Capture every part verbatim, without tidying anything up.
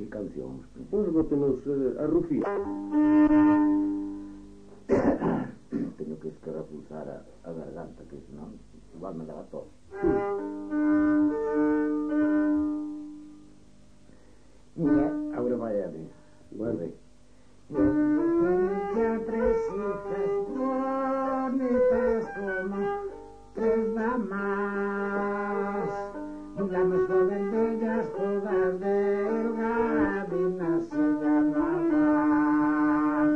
cancións. Pois botenos eh, a Rufía. Teño que escarapuzar a, a garganta, que senón igual me dá tos. Mira, agora vai a ver. Vale. Ya tres hijas bonitas como tres damas, la más joven de ellas todas delgadinas se llamaban.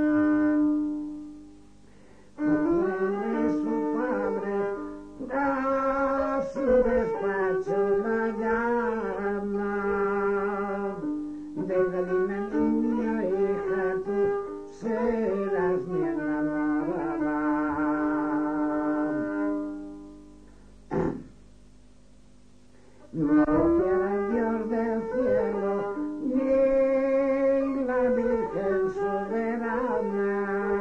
Fue su padre a su despacho la llama, delgadina niña, hija, tú serás mi enamorada. No quiera Dios del cielo ni la Virgen soberana,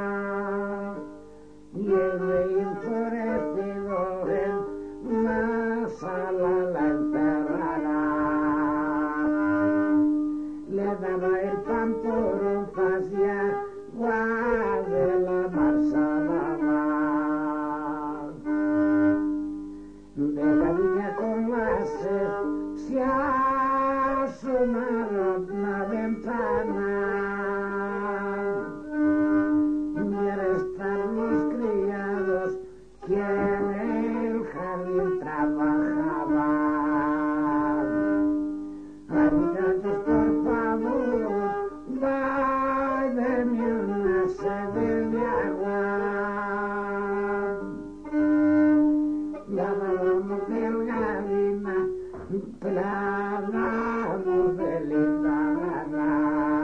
y el rey enfurecido en una sala la encerrará. Le daba el pan por onzas y agua de la marzana. De la viña con la sed se asomaron la ventana. Viera estar los criados que en el jardín trabajaban. Habitantes, por favor, dame una sed de agua. Llamábamos delgadina, plagamos de linda gana.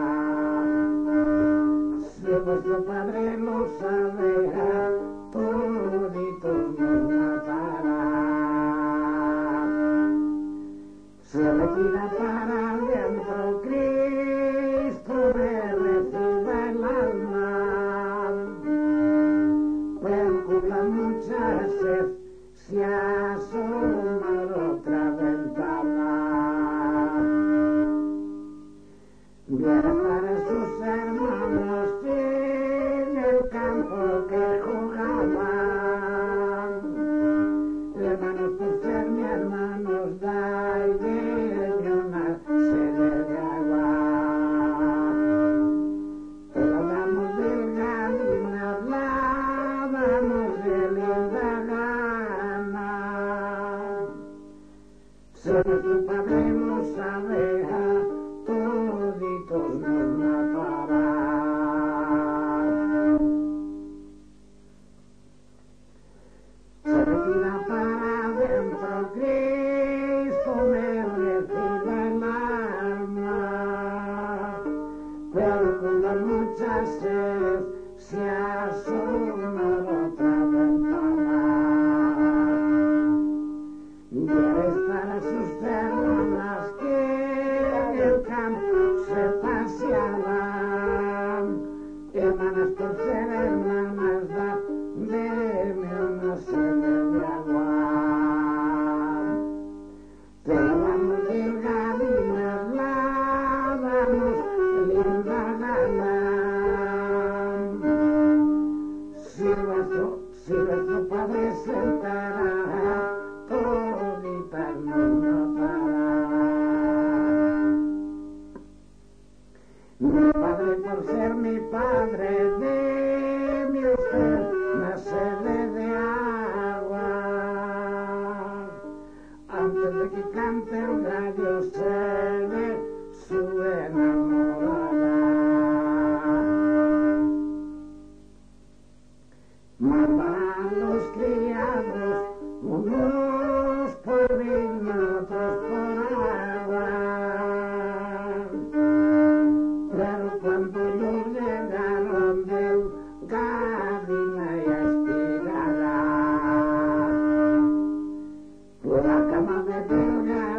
Si vuestro padre lo saberá, toditos nos matará. Se retira para adentro, Cristo me reciba el alma. Pero con la mucha sed se asoma otra ventana. Viera para sus hermanos en el campo que jugaban. Hermanos, por ser mi hermanos, dai de una sede de agua. Pero damos delgadinas, la damos de linda gana. Si nuestro padre lo saberá, toditos nos matarán. Se retira para adentro, Cristo me reciba el alma. Pero con la mucha sed se asoma otra ventana. Debe estar a sus hermanas que en el campo se paseaban. Hermanas, por ser hermanas, da deme una sed de agua. Pero damos delgadinas, la damos linda gana. Si vuestro, si vuestro padre se enterará, toditas nos matará. Mi padre, por ser mi padre, deme usted una sed de agua. Antes de que cante el gallo, seré su enamorada. Mandarán los criados, unos por vino, otros por agua. Pero cuando ellos llegaron del Gadina y Espigada, por la cama de Delgado